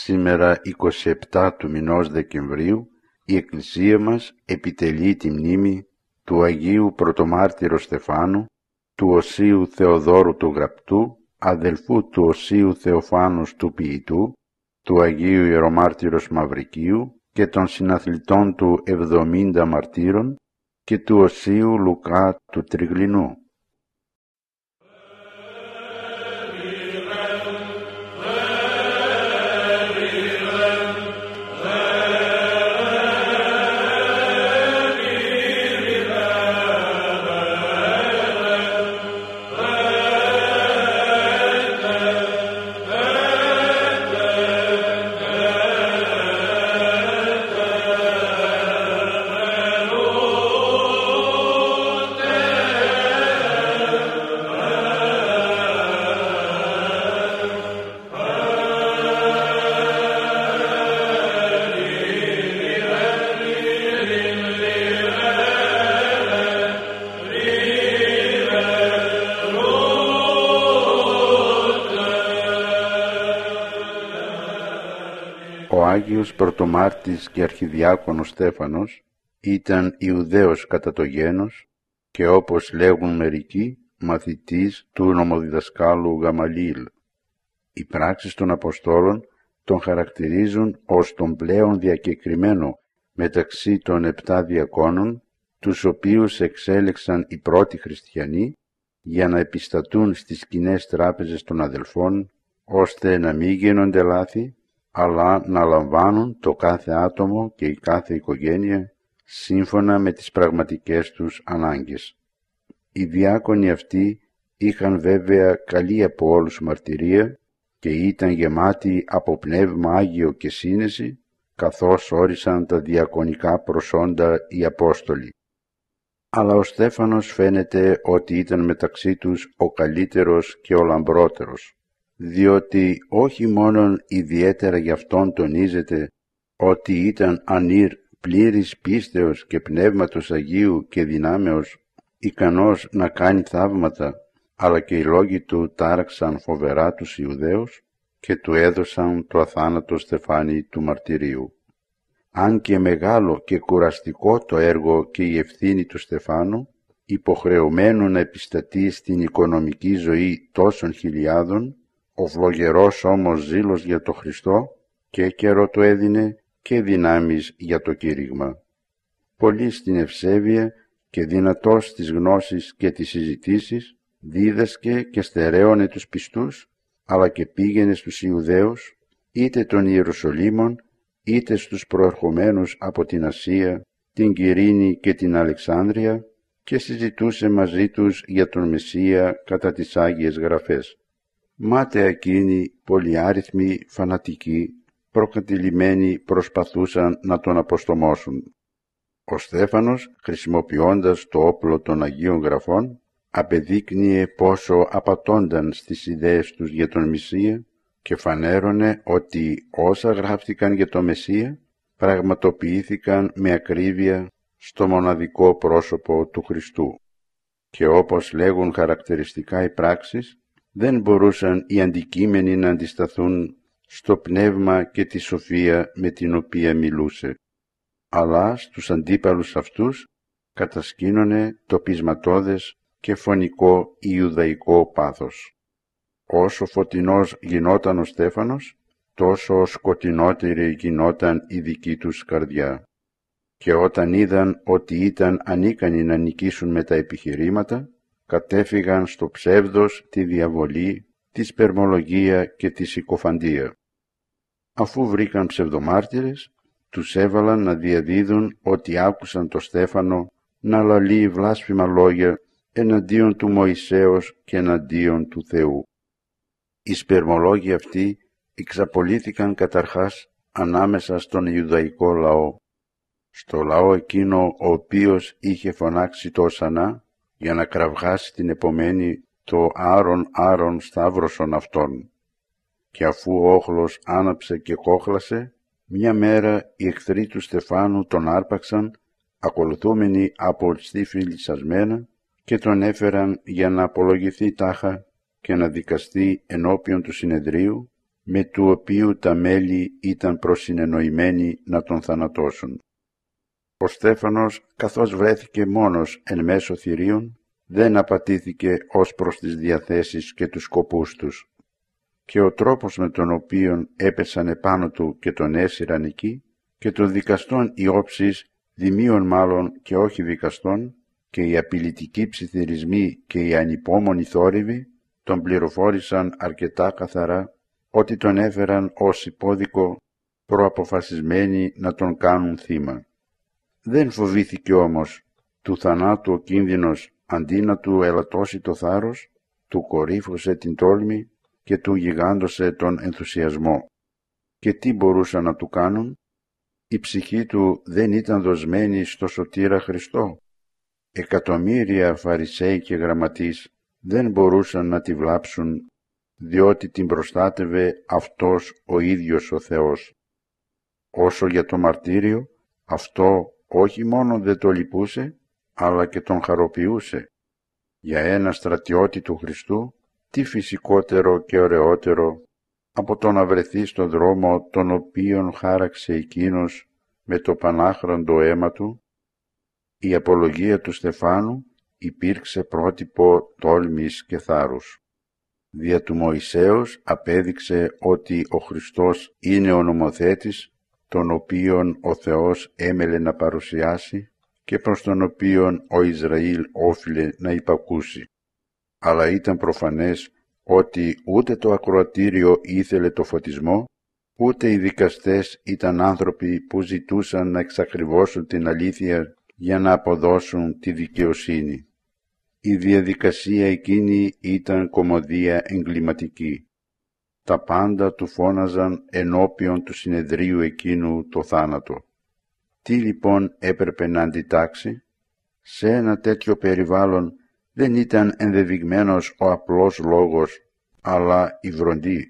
Σήμερα 27 του μηνός Δεκεμβρίου η Εκκλησία μας επιτελεί τη μνήμη του Αγίου Πρωτομάρτυρου Στεφάνου, του Οσίου Θεοδόρου του Γραπτού, αδελφού του Οσίου Θεοφάνους του Ποιητού, του Αγίου Ιερομάρτυρος Μαυρικίου και των συναθλητών του 70 μαρτύρων και του Οσίου Λουκά του Τριγλινού. Ο Άγιος Πρωτομάρτης και Αρχιδιάκονος Στέφανος ήταν Ιουδαίος κατά το γένος και, όπως λέγουν μερικοί, μαθητής του νομοδιδασκάλου Γαμαλίηλ. Οι πράξεις των Αποστόλων τον χαρακτηρίζουν ως τον πλέον διακεκριμένο μεταξύ των 7 διακόνων, τους οποίους εξέλεξαν οι πρώτοι χριστιανοί για να επιστατούν στις κοινές τράπεζες των αδελφών, ώστε να μην γίνονται λάθη, αλλά να λαμβάνουν το κάθε άτομο και η κάθε οικογένεια σύμφωνα με τις πραγματικές τους ανάγκες. Οι διάκονοι αυτοί είχαν βέβαια καλή από όλους μαρτυρία και ήταν γεμάτοι από πνεύμα Άγιο και σύνεση, καθώς όρισαν τα διακονικά προσόντα οι Απόστολοι. Αλλά ο Στέφανος φαίνεται ότι ήταν μεταξύ τους ο καλύτερος και ο λαμπρότερος, διότι όχι μόνον ιδιαίτερα γι' αυτόν τονίζεται ότι ήταν ανήρ πλήρης πίστεως και πνεύματος Αγίου και δυνάμεως, ικανός να κάνει θαύματα, αλλά και οι λόγοι του τάραξαν φοβερά τους Ιουδαίους και του έδωσαν το αθάνατο στεφάνι του μαρτυρίου. Αν και μεγάλο και κουραστικό το έργο και η ευθύνη του Στεφάνου, υποχρεωμένου να επιστατεί στην οικονομική ζωή τόσων χιλιάδων, ο φλογερός όμως ζήλος για το Χριστό και καιρό του έδινε και δυνάμεις για το κήρυγμα. Πολύ στην ευσέβεια και δυνατός στις γνώσεις και τις συζητήσεις, δίδασκε και στερέωνε τους πιστούς, αλλά και πήγαινε στους Ιουδαίους, είτε των Ιερουσαλήμων, είτε στους προερχομένους από την Ασία, την Κυρίνη και την Αλεξάνδρεια, και συζητούσε μαζί τους για τον Μεσσία κατά τις Άγιες Γραφές. Μάταια εκείνοι, πολυάριθμοι, φανατικοί, προκατηλημένοι προσπαθούσαν να τον αποστομώσουν. Ο Στέφανος, χρησιμοποιώντας το όπλο των Αγίων Γραφών, απεδείκνυε πόσο απατώνταν στις ιδέες τους για τον Μεσσία και φανέρωνε ότι όσα γράφτηκαν για τον Μεσσία πραγματοποιήθηκαν με ακρίβεια στο μοναδικό πρόσωπο του Χριστού. Και όπως λέγουν χαρακτηριστικά οι πράξεις, δεν μπορούσαν οι αντικείμενοι να αντισταθούν στο πνεύμα και τη σοφία με την οποία μιλούσε, αλλά στους αντίπαλους αυτούς κατασκήνωνε το πεισματώδες και φωνικό ιουδαϊκό πάθος. Όσο φωτεινός γινόταν ο Στέφανος, τόσο σκοτεινότερη γινόταν η δική τους καρδιά. Και όταν είδαν ότι ήταν ανίκανοι να νικήσουν με τα επιχειρήματα, κατέφυγαν στο ψεύδος, τη διαβολή, τη σπερμολογία και τη συκοφαντία. Αφού βρήκαν ψευδομάρτυρες, τους έβαλαν να διαδίδουν ότι άκουσαν το Στέφανο να λαλεί βλάσφημα λόγια εναντίον του Μωυσέως και εναντίον του Θεού. Οι σπερμολόγοι αυτοί εξαπολύθηκαν καταρχάς ανάμεσα στον Ιουδαϊκό λαό, στο λαό εκείνο ο οποίος είχε φωνάξει το Ωσανά για να κραυγάσει την επομένη το άρον σταύρωσον αυτόν. Και αφού ο όχλος άναψε και κόχλασε, μια μέρα οι εχθροί του Στεφάνου τον άρπαξαν, ακολουθούμενοι από στήφη λυσασμένα, και τον έφεραν για να απολογηθεί τάχα και να δικαστεί ενώπιον του συνεδρίου, με του οποίου τα μέλη ήταν προσυνεννοημένοι να τον θανατώσουν. Ο Στέφανος, καθώς βρέθηκε μόνος εν μέσω θηρίων, δεν απατήθηκε ως προς τις διαθέσεις και τους σκοπούς τους. Και ο τρόπος με τον οποίον έπεσαν επάνω του και τον έσυραν εκεί, και των δικαστών οι όψεις, δημίων μάλλον και όχι δικαστών, και οι απειλητικοί ψιθυρισμοί και οι ανυπόμονοι θόρυβοι, τον πληροφόρησαν αρκετά καθαρά ότι τον έφεραν ως υπόδικο, προαποφασισμένοι να τον κάνουν θύμα. Δεν φοβήθηκε όμως του θανάτου ο κίνδυνος, αντί να του ελαττώσει το θάρρος, του κορύφωσε την τόλμη και του γιγάντωσε τον ενθουσιασμό. Και τι μπορούσαν να του κάνουν? Η ψυχή του δεν ήταν δοσμένη στο σωτήρα Χριστό. Εκατομμύρια Φαρισαίοι και γραμματείς δεν μπορούσαν να τη βλάψουν, διότι την προστάτευε αυτός ο ίδιος ο Θεός. Όσο για το μαρτύριο, αυτό όχι μόνο δεν το λυπούσε, αλλά και τον χαροποιούσε. Για ένα στρατιώτη του Χριστού, τι φυσικότερο και ωραιότερο από το να βρεθεί στον δρόμο τον οποίον χάραξε εκείνος με το πανάχραντο αίμα του? Η απολογία του Στεφάνου υπήρξε πρότυπο τόλμης και θάρρους. Δια του Μωυσέως απέδειξε ότι ο Χριστός είναι ο νομοθέτης, τον οποίον ο Θεός έμελε να παρουσιάσει και προς τον οποίον ο Ισραήλ όφιλε να υπακούσει. Αλλά ήταν προφανές ότι ούτε το ακροατήριο ήθελε το φωτισμό, ούτε οι δικαστές ήταν άνθρωποι που ζητούσαν να εξακριβώσουν την αλήθεια για να αποδώσουν τη δικαιοσύνη. Η διαδικασία εκείνη ήταν κωμωδία εγκληματική. Τα πάντα του φώναζαν ενώπιον του συνεδρίου εκείνου το θάνατο. Τι λοιπόν έπρεπε να αντιτάξει? Σε ένα τέτοιο περιβάλλον δεν ήταν ενδεδειγμένος ο απλός λόγος, αλλά η βροντή.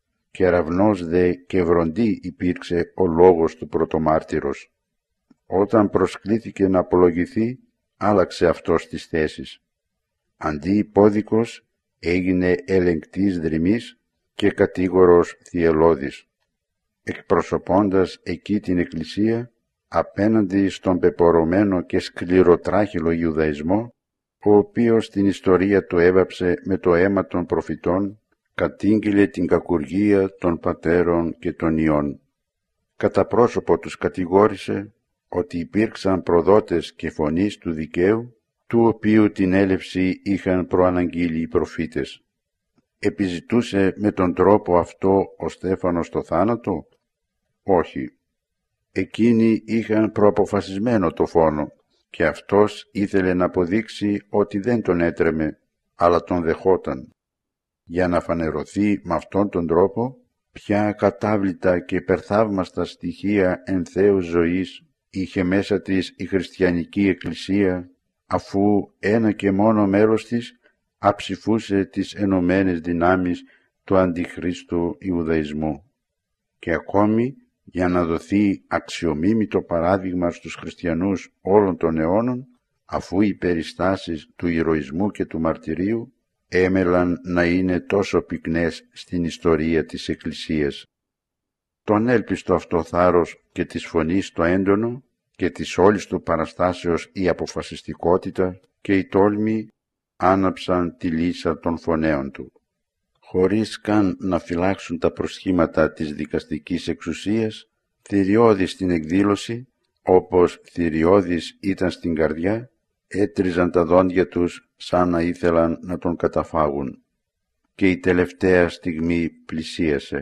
Κεραυνός δε και βροντή υπήρξε ο λόγος του πρωτομάρτυρος. Όταν προσκλήθηκε να απολογηθεί, άλλαξε αυτός τις θέσεις. Αντί υπόδικος, έγινε ελεγκτής δρυμής και κατήγορος θυελώδης, εκπροσωπώντας εκεί την Εκκλησία απέναντι στον πεπορωμένο και σκληροτράχυλο Ιουδαϊσμό, ο οποίος στην ιστορία του έβαψε με το αίμα των προφητών, κατήγγειλε την κακουργία των πατέρων και των ιών. Κατά πρόσωπο τους κατηγόρησε ότι υπήρξαν προδότες και φωνής του δικαίου, του οποίου την έλευση είχαν προαναγγείλει οι προφήτες. Επιζητούσε με τον τρόπο αυτό ο Στέφανος το θάνατο? Όχι. Εκείνοι είχαν προαποφασισμένο το φόνο και αυτός ήθελε να αποδείξει ότι δεν τον έτρεμε, αλλά τον δεχόταν. Για να φανερωθεί με αυτόν τον τρόπο ποια ακατάβλητα και υπερθαύμαστα στοιχεία εν Θεού ζωής είχε μέσα της η χριστιανική Εκκλησία, αφού ένα και μόνο μέρος της αψηφούσε τις ενωμένες δυνάμεις του αντιχρίστου Ιουδαϊσμού. Και ακόμη, για να δοθεί αξιομίμητο παράδειγμα στους χριστιανούς όλων των αιώνων, αφού οι περιστάσεις του ηρωισμού και του μαρτυρίου έμελαν να είναι τόσο πυκνές στην ιστορία της Εκκλησίας. Τον έλπιστο αυτό θάρρος και της φωνής το έντονο και της όλης του παραστάσεως η αποφασιστικότητα και η τόλμη άναψαν τη λύσα των φωνέων του. Χωρίς καν να φυλάξουν τα προσχήματα της δικαστικής εξουσίας, θηριώδης στην εκδήλωση, όπως θηριώδης ήταν στην καρδιά, έτριζαν τα δόντια τους σαν να ήθελαν να τον καταφάγουν. Και η τελευταία στιγμή πλησίασε.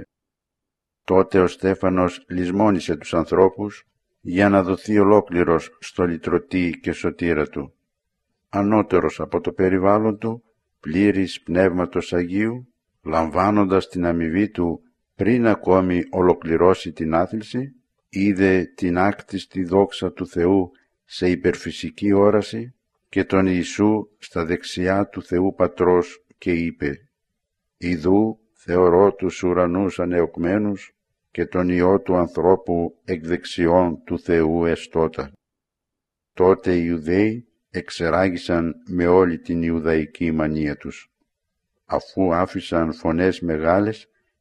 Τότε ο Στέφανος λησμόνισε τους ανθρώπους για να δοθεί ολόκληρος στο λυτρωτή και σωτήρα του. Ανώτερος από το περιβάλλον του, πλήρης Πνεύματος Αγίου, λαμβάνοντας την αμοιβή του πριν ακόμη ολοκληρώσει την άθληση, είδε την άκτιστη δόξα του Θεού σε υπερφυσική όραση και τον Ιησού στα δεξιά του Θεού Πατρός και είπε «Ιδού θεωρώ τους ουρανούς ανεωκμένους και τον Υιό του ανθρώπου εκ δεξιών του Θεού εστώτα». Τότε οι Ιουδαίοι εξεράγησαν με όλη την Ιουδαϊκή μανία τους. Αφού άφησαν φωνές μεγάλες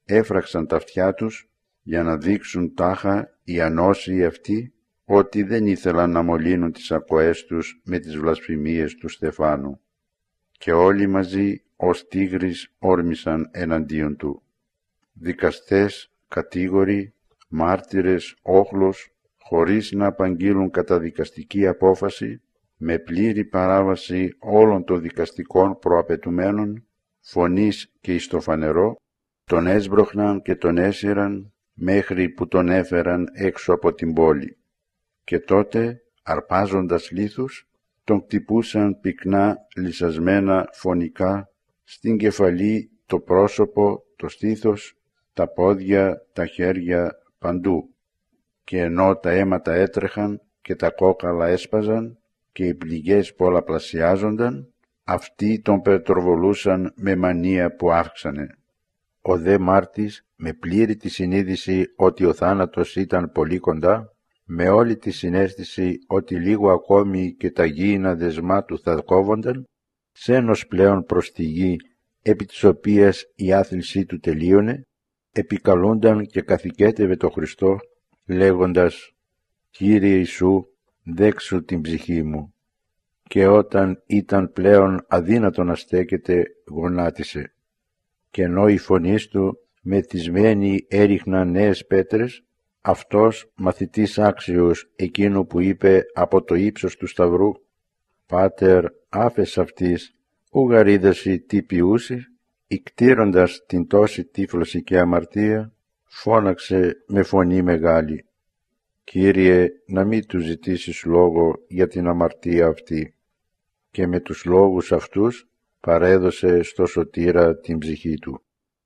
έφραξαν τα αυτιά τους για να δείξουν τάχα οι ανώσιοι αυτοί ότι δεν ήθελαν να μολύνουν τις ακοές τους με τις βλασφημίες του Στεφάνου. Και όλοι μαζί ως τίγρης όρμησαν εναντίον του. Δικαστές, κατήγοροι, μάρτυρες, όχλος, χωρίς να απαγγείλουν καταδικαστική απόφαση, με πλήρη παράβαση όλων των δικαστικών προαπαιτουμένων, φωνής και εις το φανερό, τον έσπροχναν και τον έσυραν μέχρι που τον έφεραν έξω από την πόλη. Και τότε, αρπάζοντας λίθους, τον χτυπούσαν πυκνά λυσασμένα φωνικά στην κεφαλή, το πρόσωπο, το στήθος, τα πόδια, τα χέρια, παντού. Και ενώ τα αίματα έτρεχαν και τα κόκαλα έσπαζαν και οι πληγές πολλαπλασιάζονταν, αυτοί τον πετροβολούσαν με μανία που αύξανε. Ο δε μάρτης, με πλήρη τη συνείδηση ότι ο θάνατος ήταν πολύ κοντά, με όλη τη συναίσθηση ότι λίγο ακόμη και τα γήινα δεσμά του θα κόβονταν, σένος πλέον προς τη γη, επί της οποίας η άθλησή του τελείωνε, επικαλούνταν και καθηκέτευε το Χριστό, λέγοντας «Κύριε Ιησού, δέξου την ψυχή μου». Και όταν ήταν πλέον αδύνατο να στέκεται, γονάτισε. Και ενώ η φωνή του μεθυσμένη έριχναν νέες πέτρες, αυτός, μαθητής άξιος εκείνου που είπε από το ύψος του σταυρού «Πάτερ, άφες αυτής, ουγαρίδαση τι ποιούσι», ικτήροντας την τόση τύφλωση και αμαρτία, φώναξε με φωνή μεγάλη «Κύριε, να μην του ζητήσεις λόγο για την αμαρτία αυτή». Και με τους λόγους αυτούς παρέδωσε στο σωτήρα την ψυχή του.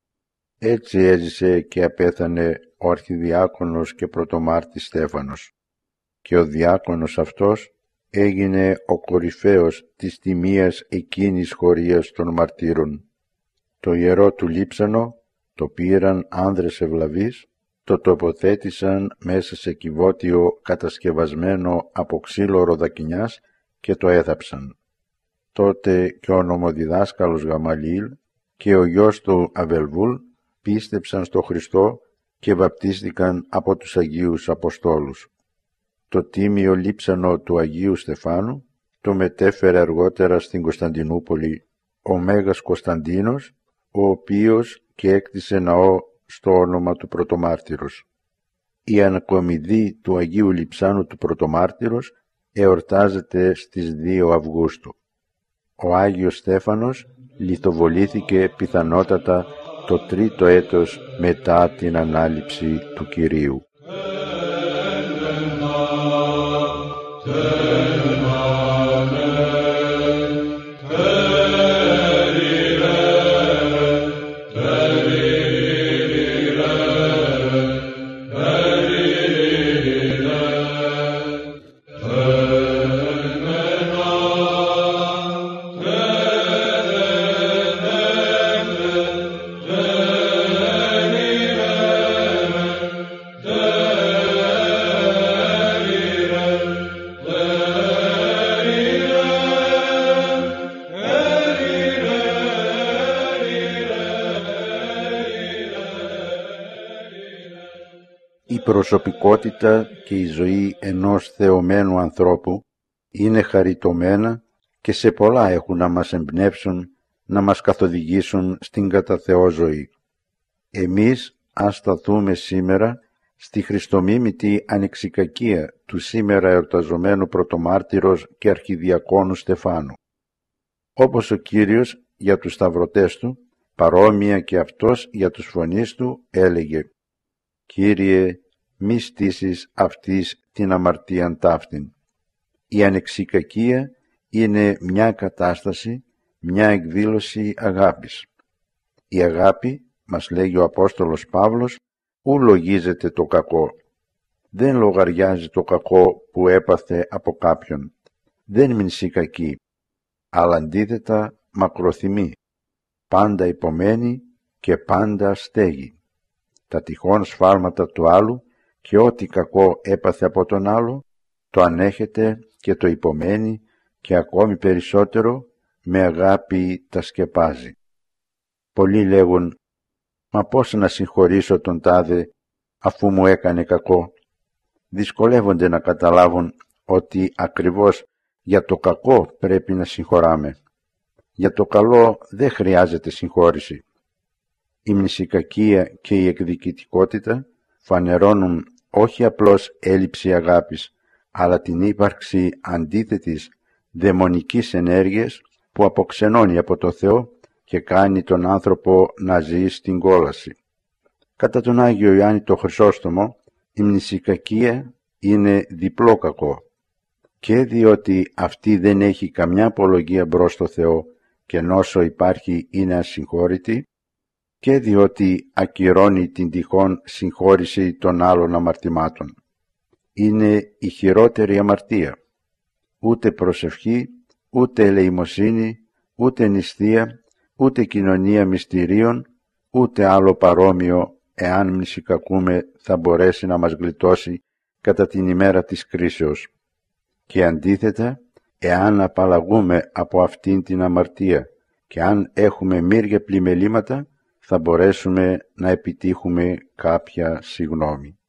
Έτσι έζησε και απέθανε ο αρχιδιάκονος και πρωτομάρτης Στέφανος. Και ο διάκονος αυτός έγινε ο κορυφαίος της τιμίας εκείνης χωρίας των μαρτύρων. Το ιερό του λείψανο το πήραν άνδρες ευλαβείς, το τοποθέτησαν μέσα σε κυβότιο κατασκευασμένο από ξύλο ροδακινιάς και το έθαψαν. Τότε και ο νομοδιδάσκαλος Γαμαλήλ και ο γιος του Αβελβούλ πίστεψαν στο Χριστό και βαπτίστηκαν από τους Αγίους Αποστόλους. Το τίμιο λείψανο του Αγίου Στεφάνου το μετέφερε αργότερα στην Κωνσταντινούπολη ο Μέγας Κωνσταντίνος, ο οποίος και έκτισε ναό στο όνομα του Πρωτομάρτυρος. Η ανακομιδή του Αγίου Λειψάνου του Πρωτομάρτυρος εορτάζεται στις 2 Αυγούστου. Ο Άγιος Στέφανος λιθοβολήθηκε πιθανότατα το 3ο έτος μετά την Ανάληψη του Κυρίου. Η προσωπικότητα και η ζωή ενός θεωμένου ανθρώπου είναι χαριτωμένα και σε πολλά έχουν να μας εμπνεύσουν, να μας καθοδηγήσουν στην κατά Θεό ζωή. Εμείς ας σταθούμε σήμερα στη χριστομίμητη ανεξικακία του σήμερα εορταζομένου πρωτομάρτυρος και αρχιδιακόνου Στεφάνου. Όπως ο Κύριος για τους σταυρωτές του, παρόμοια και αυτός για τους φωνείς του έλεγε «Κύριε, μη στήσεις αυτής την αμαρτίαν ταύτην». Η ανεξικακία είναι μια κατάσταση, μια εκδήλωση αγάπης. Η αγάπη, μας λέγει ο Απόστολος Παύλος, ου λογίζεται το κακό. Δεν λογαριάζει το κακό που έπαθε από κάποιον. Δεν μηνσεί κακή, αλλά αντίθετα μακροθυμεί. Πάντα υπομένει και πάντα στέγει. Τα τυχόν σφάλματα του άλλου και ό,τι κακό έπαθε από τον άλλο, το ανέχεται και το υπομένει και ακόμη περισσότερο με αγάπη τα σκεπάζει. Πολλοί λέγουν Μα πώς να συγχωρήσω τον τάδε αφού μου έκανε κακό? Δυσκολεύονται να καταλάβουν ότι ακριβώς για το κακό πρέπει να συγχωράμε. Για το καλό δεν χρειάζεται συγχώρηση. Η μνησικακία και η εκδικητικότητα φανερώνουν όχι απλώς έλλειψη αγάπης, αλλά την ύπαρξη αντίθετης δαιμονικής ενέργειας που αποξενώνει από το Θεό και κάνει τον άνθρωπο να ζει στην κόλαση. Κατά τον Άγιο Ιωάννη το Χρυσόστομο, η μνησικακία είναι διπλό κακό, και διότι αυτή δεν έχει καμιά απολογία μπρος στο Θεό και όσο υπάρχει είναι ασυγχώρητη, και διότι ακυρώνει την τυχόν συγχώρηση των άλλων αμαρτημάτων. Είναι η χειρότερη αμαρτία. Ούτε προσευχή, ούτε ελεημοσύνη, ούτε νηστεία, ούτε κοινωνία μυστηρίων, ούτε άλλο παρόμοιο, εάν μνησικακούμε, θα μπορέσει να μας γλιτώσει κατά την ημέρα της κρίσεως. Και αντίθετα, εάν απαλλαγούμε από αυτήν την αμαρτία και αν έχουμε μύρια πλημελήματα, θα μπορέσουμε να επιτύχουμε κάποια συγνώμη.